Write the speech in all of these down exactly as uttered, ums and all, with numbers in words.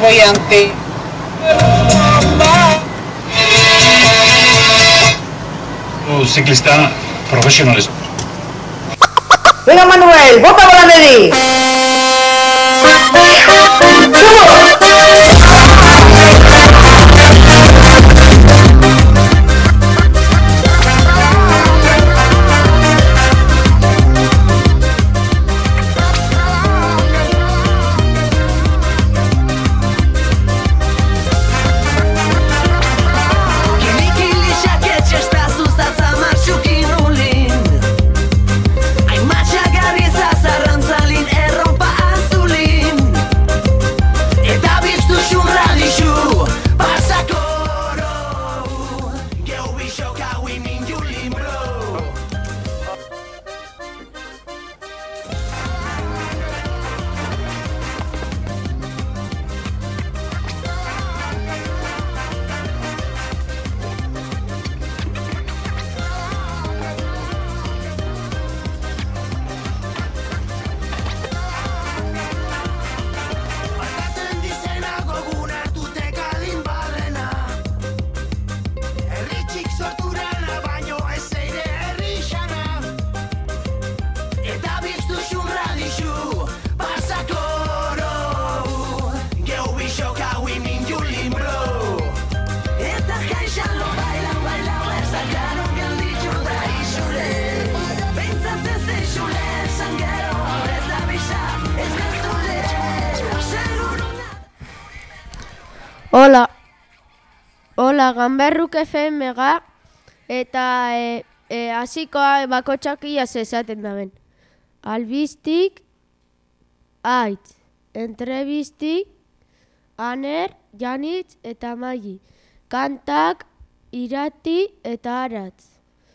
boyante. Ziklista profesionalez. Venga, Manuel, bota bola neri! Hola, hola, Ganberruk F M ga, eta e, e, hasikoa bakotxak iaz esaten da ben. Albistik, aitz, entrebistik, aner, janitz eta maili. Kantak, irati eta aratz.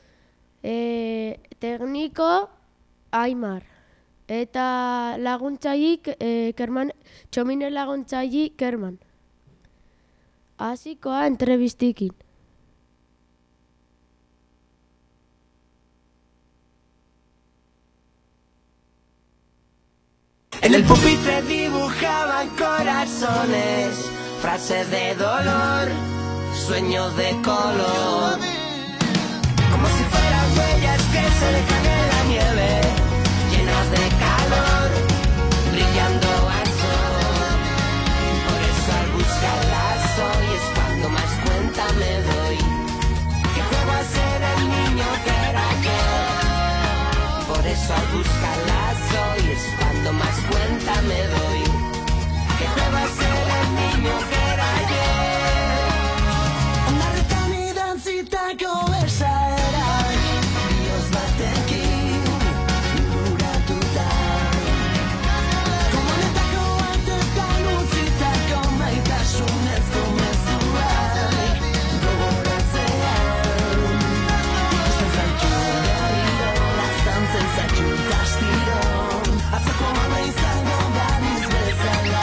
E, tekniko, aimar. Eta laguntzaik, e, kerman, txomine laguntzaik, kerman. Hasikoa entrebistikin. En el pupitre dibujaban corazones, frases de dolor, sueños de color. Como si fueran huellas que se dejan en la nieve, llenas de calor, brillando al sol. Por eso al buscarlas hoy es cuando más cuenta me doy que juego a ser el niño que era ayer. Por eso al buscarlas hoy es cuando más cuenta me doy que juego a ser el niño que era ayer. Una retamidancita conversera, Dios batekin, luratuta. Como netako antetan utzitako maitasunezko mezuak gogoratzean. Ikusten zaitu berriro, laztantzen zaitu kastiro, atzeko mama izango baniz bezala.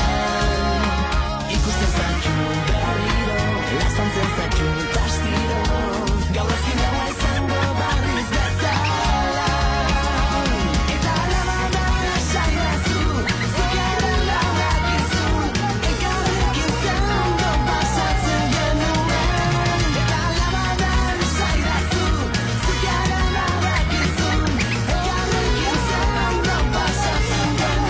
Ikusten zaitu berriro, laztantzen zaitu kastiro, gaur ezin dagoa izango baniz bezala. Eta alabada esaidazu, zikarrela dakizu, elkarrekin zando pasatzen genuen. Eta alabada esaidazu, zikarrela dakizu, elkarrekin zando pasatzen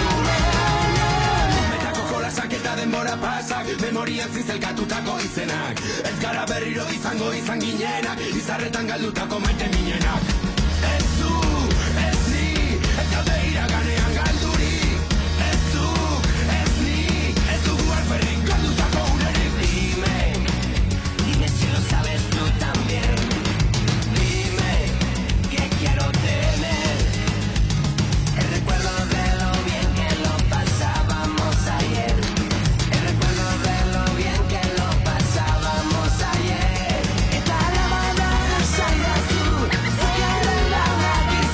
genuen. Metako jolasak eta denbora pasak, memorian zizelkatutako izenak. Ez gara berriro izango izan ginenak, izarretan galdutako maite minenak. Ez du, ez ni, ez gaude iraganean galdurik. Ez du, ez ni, ez dugu alferrik galdutako unerik. Dime, dime si lo sabes tú también. Dime que quiero tener el recuerdo de lo bien que lo pasábamos ayer. El recuerdo de lo bien que lo pasábamos ayer. Eta alabada esaidazu, zikarrela dakizu,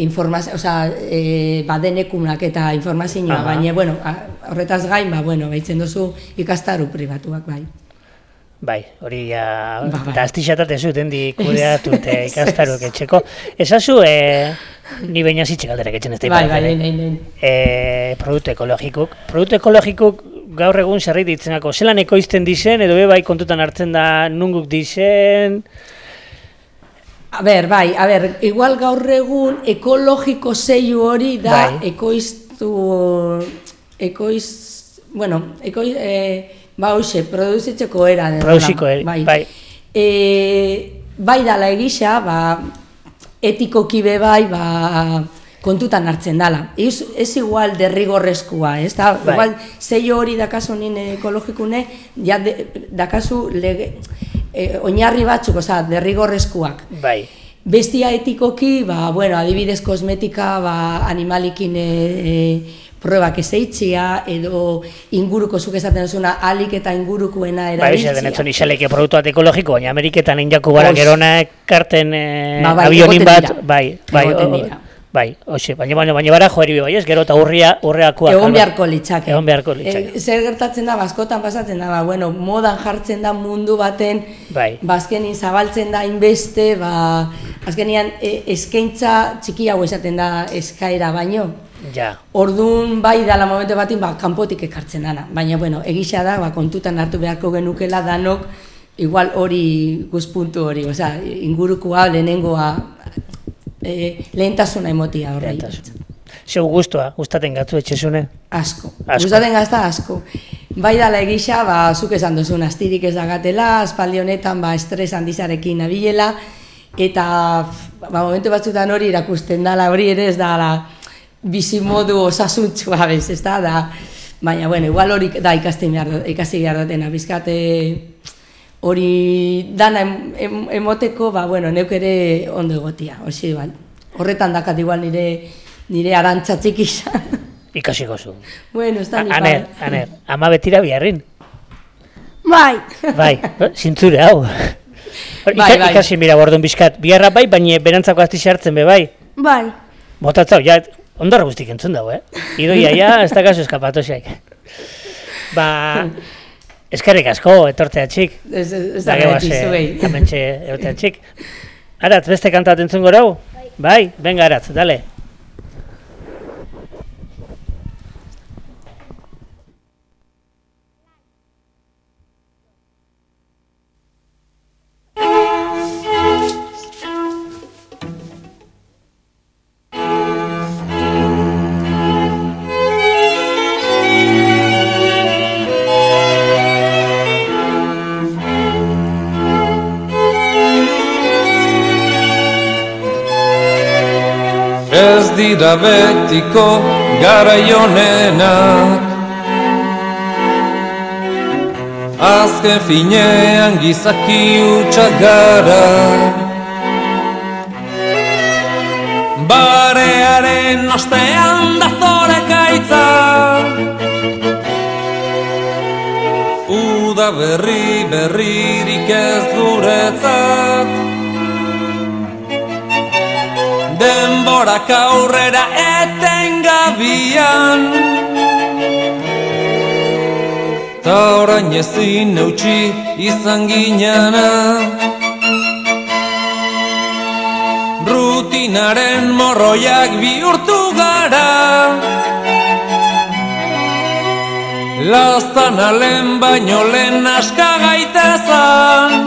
informazio, osea, e, badenekunak eta informazioa, Aha. baina, bueno, horretaz gain, ba, bueno, baitzen duzu ikastaru pribatuak, bai. Bai, hori ja, Ba, bai. da astixatate zuten di kudeatu eta ikastaruak etxeko. Esazu, e, ni baina zitxe galderak etxen ez da Bai, ipatzen, bai, eh? nahi, nahi. E, produktu ekologikuk. Produktu ekologikuk gaur egun zerrit ditzenako, zelan ekoizten dizen, edo be bai kontutan hartzen da nunguk dizen... A ber, bai, a ber, igual gaur egun ekologiko zeiu hori da Bai. ekoiztu, ekoiz, bueno, ekoiz, e, ba hoxe, produzitzeko era. Produziko, eri, bai. bai. E, bai dala egisa, ba, etikoki be bai, ba, kontutan hartzen dala. Ez, ez igual derrigorrezkoa, ez da, Bai. igual zeiu hori dakazu nien ekologikune, ja de, dakazu lege, e, oinarri batzuk, oza, derrigorrezkoak. Bai. Bestia etikoki, ba, bueno, adibidez kosmetika, ba, animalikin e, e, probak ezeitzia, edo inguruko zuk esaten duzuna, alik eta ingurukoena Bai, erabiltzia. xe, denetzen isaleke produktu bat ekologiko, baina Ameriketan injaku gara Oix. gerona ekarten e, Ba, bai, avionin egoten bat, dira. bai, bai, Egoten o- dira. bai, hoxe, baina, baina, baina bara joeri bai, ez, gero eta urria, urreakoak. Egon alba. beharko litzake. Egon beharko litzake. E, zer gertatzen da, baskotan pasatzen da, ba, bueno, modan jartzen da mundu baten, Bai. ba, azkenin zabaltzen da inbeste, ba, azkenian e, eskaintza txikiago esaten da eskaera baino. Ja. Orduan bai dala momentu batin, ba, kanpotik ekartzen dana. Baina, bueno, egisa da, ba, kontutan hartu beharko genukela danok, igual hori guzpuntu hori, osea, ingurukoa, lehenengoa, e, lehentasuna emotia horrei. Lehentasun. Zeu guztua, gustaten gatzu etxezune? Asko. Asko. Gustaten gazta asko. Bai dala egisa, ba, zuk esan duzun, astirik ez dagatela, aspaldi honetan, ba, estres handizarekin nabilela, eta, ba, momentu batzutan hori irakusten dala, hori ere ez dala, bizimodu osasuntsua bez, ez da, da, baina, bueno, igual hori da ikasten behar, ikasi behar dutena, bizkate hori dana em, em, emoteko, ba, bueno, neuk ere ondo egotia, hoxe, bai. Horretan dakat igual nire, nire arantza txikisa. Ikasiko zu. Bueno, ez da ni Aner, aner, ama betira biharrin. Bai, Bai, zintzure hau. Hor, Bai, ika- bai. Ikasi mira bordun bizkat, biharra bai, baina berantzako azti hartzen be bai. bai. Botatzau, ja, ondarra guztik entzun dago, eh? Idoia, ja, ez da kaso eskapatoxeak. Ba, eskerrik asko, etortzea txik. Ez, ez, ez da Dage beti base, zuei. hementxe egotea txik. Aratz, beste kanta bat entzun gorau? Bai, venga Aratz, dale. Ez dira betiko garaionenak, azken finean gizaki hutsak gara. Barearen ostean datore gaitza, uda berri berririk ez guretzat. Denborak aurrera etengabian, ta orain ezin eutsi izan ginana. Rutinaren morroiak bihurtu gara, laztana lehen baino lehen aska gaitezan.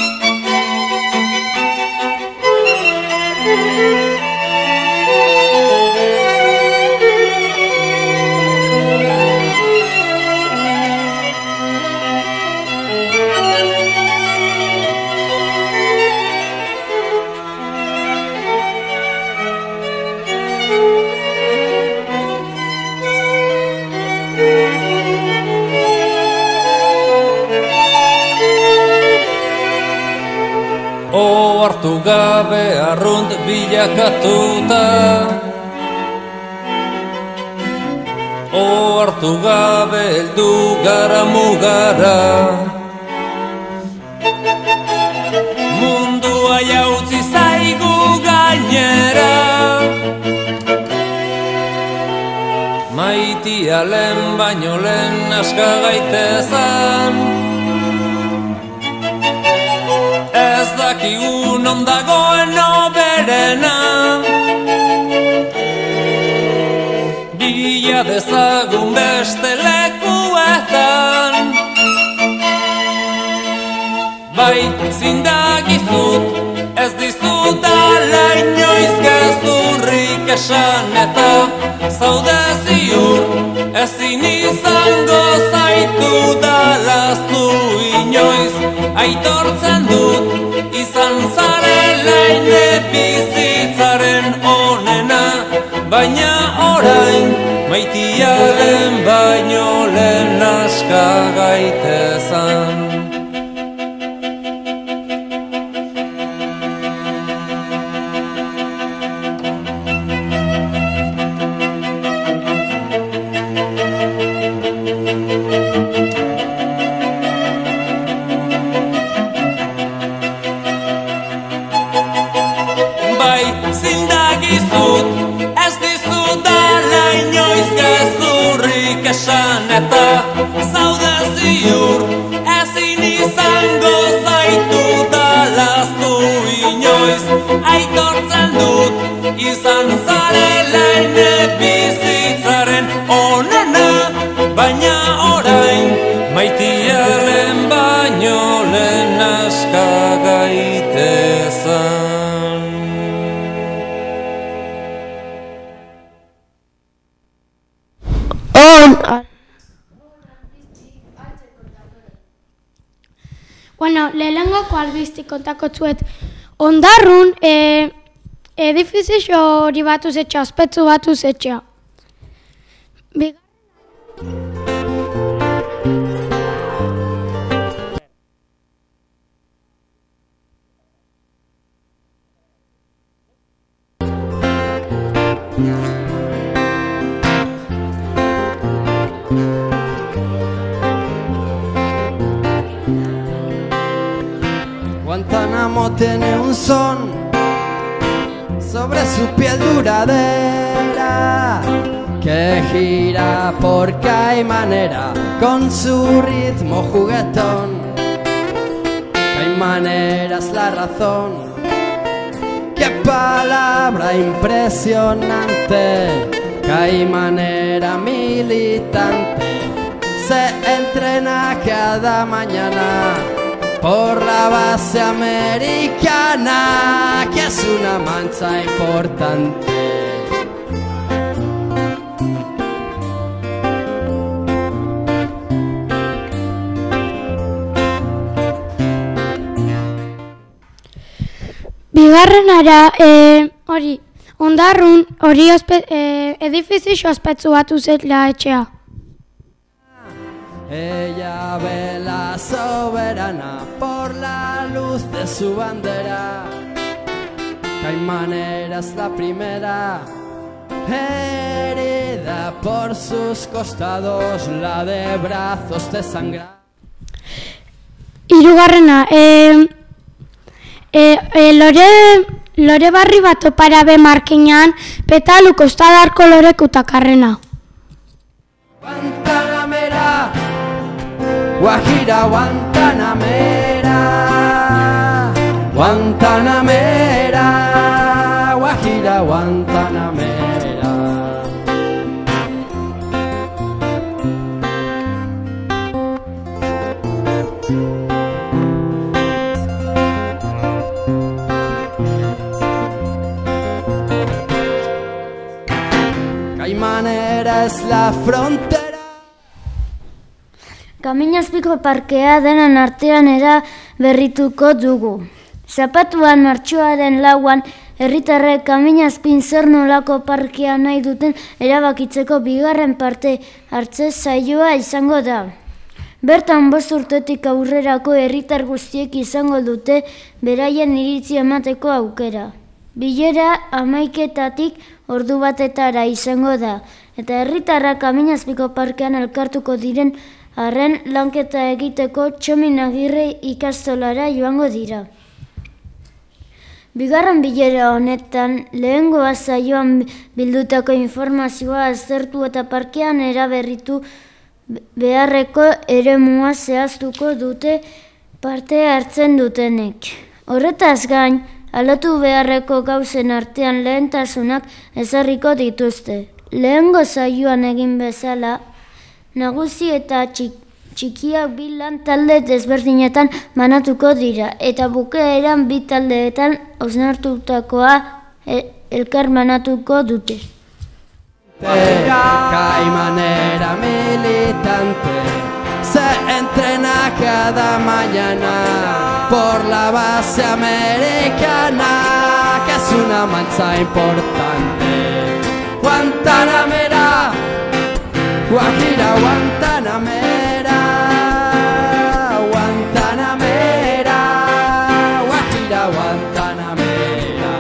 Ohartu gabe arrunt bilakatuta, ohartu gabe heldu gara mugara. Mundua jautzi zaigu gainera, maitia lehen baino lehen aska gaitezan. Ez dakigun ondagoen oberena, bila dezagun beste lekuetan. Bai, zindagizut, ez dizudala inoiz gezurrik esan eta zaude ziur, ezin izango zaitu dalaztu inoiz. Aitortzen dut, izan zarela ine bizitzaren onena, baina orain maitiaren baino lehen aska gaitezan. Esan eta zaude ziur, ezin izango zaitu dalaztu inoiz. Aitortzen dut, izan zarela ene bizitzaren onena, baina orain maitiaren baino lehen aska gaitezan. Bueno, lehenengoko albizti kontako txuet. Ondarrun, e, edifizio hori batuz etxea, ospetsu batuz etxea. Guantánamo tiene un son sobre su piel duradera que gira porque hay manera con su ritmo juguetón. Hay manera es la razón, qué palabra impresionante. Hay manera militante, se entrena cada mañana por la base americana, que es una mancha importante. Bigarrenara, eh, hori, Ondarrun, hori eh, edifizio ospetsu batu zela etxea. Ella ve la soberana por la luz de su bandera. Caimanera es la primera, herida por sus costados, la de brazos desangrados. Hirugarrena, eh, eh, eh, lore, lore barri bat opara be markinan, petalu kostadarko lorekutakarrena. Guantanamera, Guajira, Guantanamera, Guantanamera, Guajira, Guantanamera. Caimanera es la frontera. Kaminazpiko parkea denan artean era berrituko dugu. Zapatuan martxoaren lauan, herritarrek Kaminazpin zer nolako parkea nahi duten erabakitzeko bigarren parte hartze saioa izango da. Bertan bost urtetik aurrerako herritar guztiek izango dute beraien iritzi emateko aukera. Bilera hamaiketatik ordu batetara izango da, eta herritarrak Kaminazpiko parkean elkartuko diren arren lanketa egiteko Txomin Agirre ikastolara joango dira. Bigarren bilera honetan, lehengoa saioan bildutako informazioa aztertu eta parkean eraberritu beharreko eremua zehaztuko dute parte hartzen dutenek. Horretaz gain, aldatu beharreko gauzen artean lehentasunak ezarriko dituzte. Lehengo saioan egin bezala, nagusi eta txik, txikiak bi lan talde desberdinetan banatuko dira, eta bukaeran bi taldeetan hausnartutakoa elkar banatuko dute. Caimanera militante se entrena cada mañana por la base americana, que es una mancha importante. Guantanamera, Guajira, Guantanamera, Guantanamera, Guajira, Guantanamera,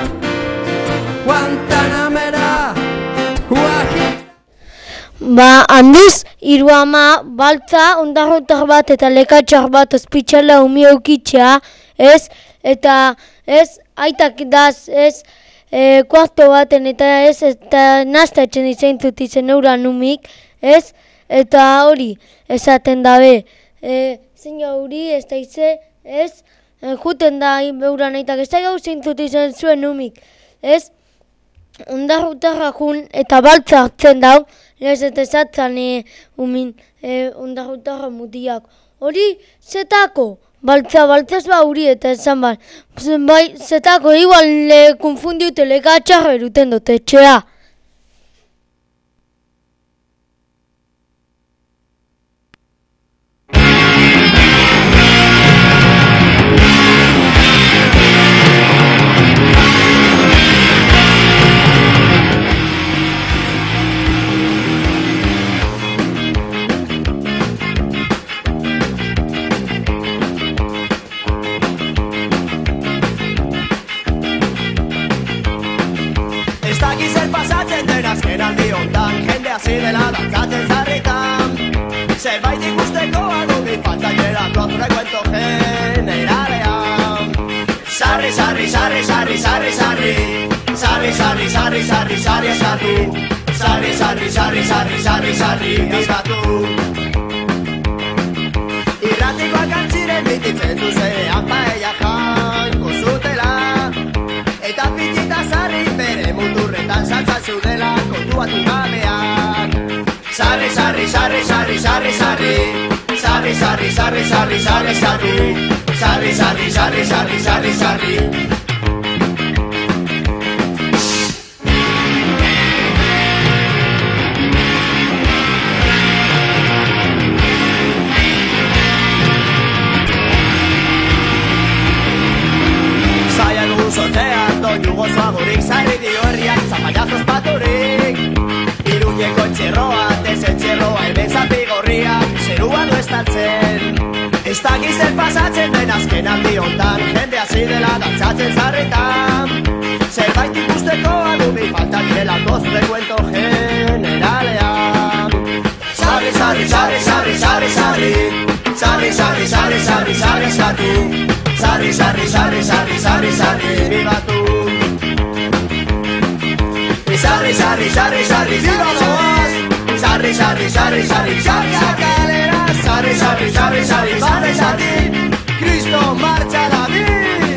Guantanamera, Guajira. Ba, handiz, hiru ama, baltza, ondarrotar bat eta lekatxar bat ospitxala umi eukitxea, ez, eta ez, aitak daz, ez, e, kuarto baten eta ez, eta naztatzen izeintzut izen euran umik, ez, eta hori, esaten dabe, e, zein hori, ez da ize, ez, e, juten da euran aitak, ez da gau zeintzut izen zuen umik, ez, ondarrotarra jun eta baltza hartzen dau, ez eta esatzen e, umin e, ondarrotarra mutiak. Hori, zetako, baltza, baltzaz ba hori eta esan bai, bai, zetako, igual le konfundiute lekatxarra eruten dute etxea. Dela dantzatzen zarritan, zerbait ikusteko adugi faltailerako frekuento generalean. Sarri, sarri, sarri, sarri, sarri, sarri, sarri, sarri, sarri, sarri, sarri, eskatu, sarri, sarri, sarri, sarri, sarri, sarri, eskatu. Irratikoak antziren bititzen zuzean paella jango zutela, eta pitita sarri bere muturretan saltzan zudela kontuatu gabean. Sarri, sarri, sarri, sarri, sarri, sarri, sarri, sarri, sarri, sarri, sarri, sarri, sarri, sarri, sarri, sarri, sarri, sarri. Zaila dugu sortzean, doinu gozoagurik, zarri dio herriak, zapallazos paturik. Iruñeko txerroa, dezen txerroa, hemen zapigorria, zerua du estaltzen. Ez dakiz zer pasatzen den azken aldi hontan, jende hasi dela dantzatzen zarretan. Zerbait ikusteko adubi falta direlako frekuento generalean. Sarri, sarri, sarri, sarri, sarri, sarri, sarri, sarri, sarri, sarri, sarri, eskatu, sarri, sarri, sarri, sarri, sarri, sarri, bibatu. Sarri, sarri, sarri, sarri, viva Boaz. Sarri, sarri, sarri, sarri, sarri, sakalera. Sarri, sarri, sarri, sarri, sarri, sarri, Cristo marcha David.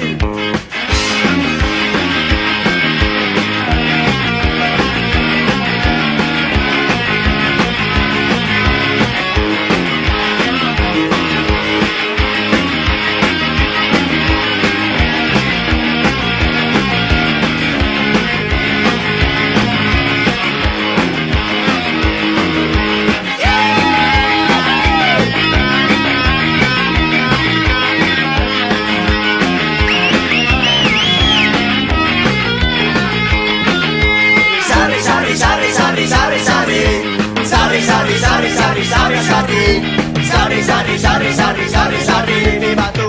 Sarri, sarri, sarri, sarri, sarri, sarri, bibatu.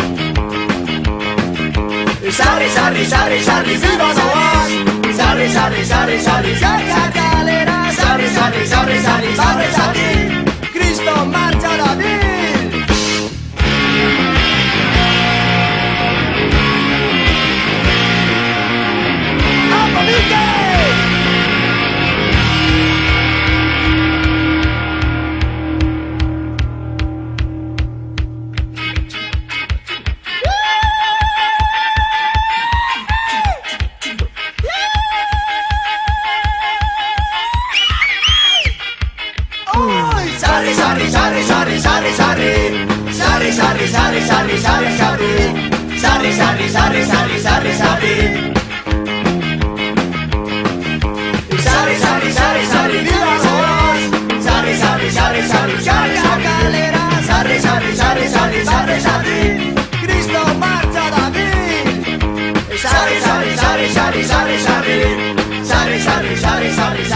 Sarri, sarri, sarri, sarri, viva Boaz. Sarri, sarri, sarri, sarri, sarri, sakalera. Sarri, sarri, sarri, sarri, sarri, sarri, Cristo marcha David. Sarri, sarri, sarri, sarri, sarri, sarri. Sarri, sarri, sarri, sarri, sarri, sarri. Sarri, sarri, sarri, sarri, sarri, sarri. Sarri, sarri, sarri, sarri, viva vos. Sarri, sarri, sarri, sarri, sarri, sarri. Sarri, sarri, sarri, sarri, sarri, sarri. Cristo marcha d'aquí. Sarri, sarri, sarri, sarri, sarri, sarri. Sarri, sarri, sarri, sarri, sarri.